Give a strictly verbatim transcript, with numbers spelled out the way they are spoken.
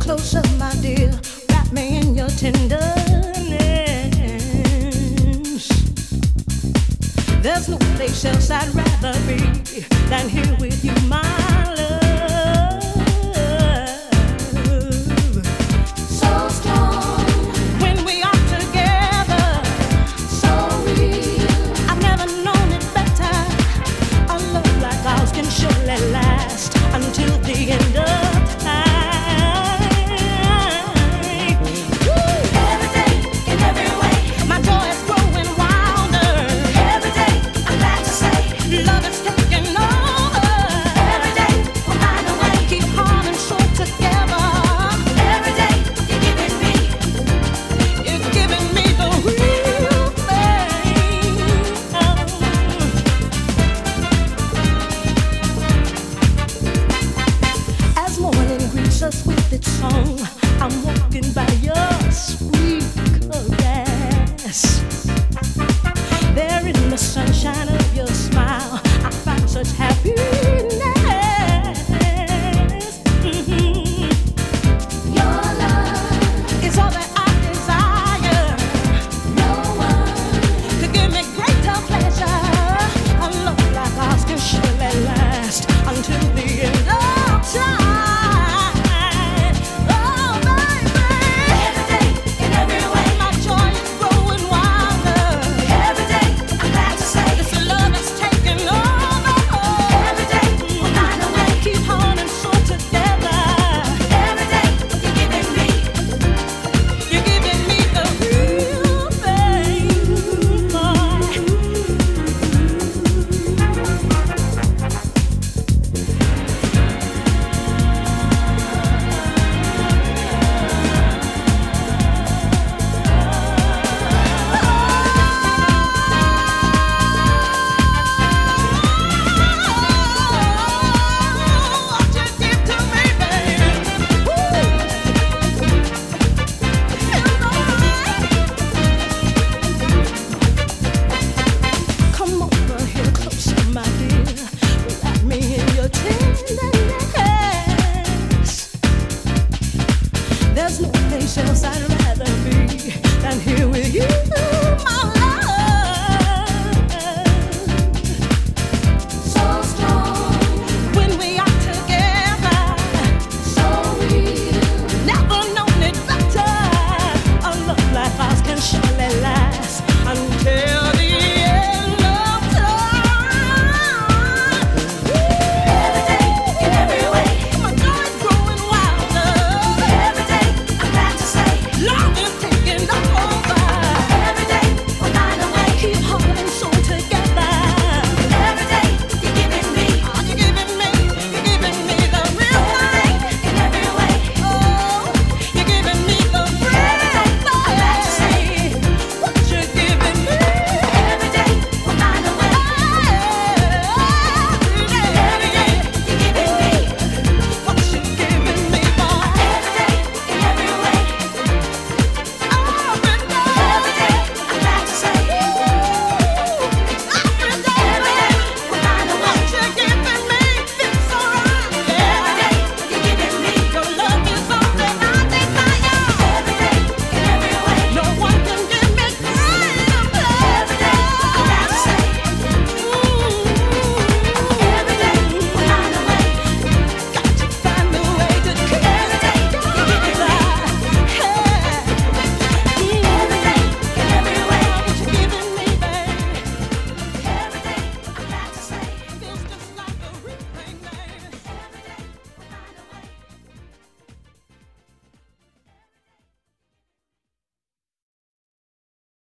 closer, my dear. Wrap me in your tenderness. There's no place else I'd rather be than here with you, my love. So strong when we are together, so real. I've never known it better. A love like ours can surely last until the end of time. Every day, in every way, my joy is growing wilder. Every day, I'm glad to say, love is taking over. Every day, we'll find a way, keep heart and soul together. Every day, you're giving me, you're giving me the real thing. As morning greets us with its song, I'm walking by your sweet caress. There in the sunshine of your smile, I find such happiness. Mhm. Your love is all that I desire. No one could give me greater pleasure. A love like ours can surely last until the end of time. Oh, baby. Every day, in every way, my joy is growing wilder. Every day, I'm glad to say, this love is taking over. Every day, we'll find a way, keep heart and soul together. Every day, you're giving me, you're giving me the real thing, boy. What you did to me, baby. Woo. Come over here closer, my dear. Wrap me in your tenderness. There's no place else I'd rather be than here with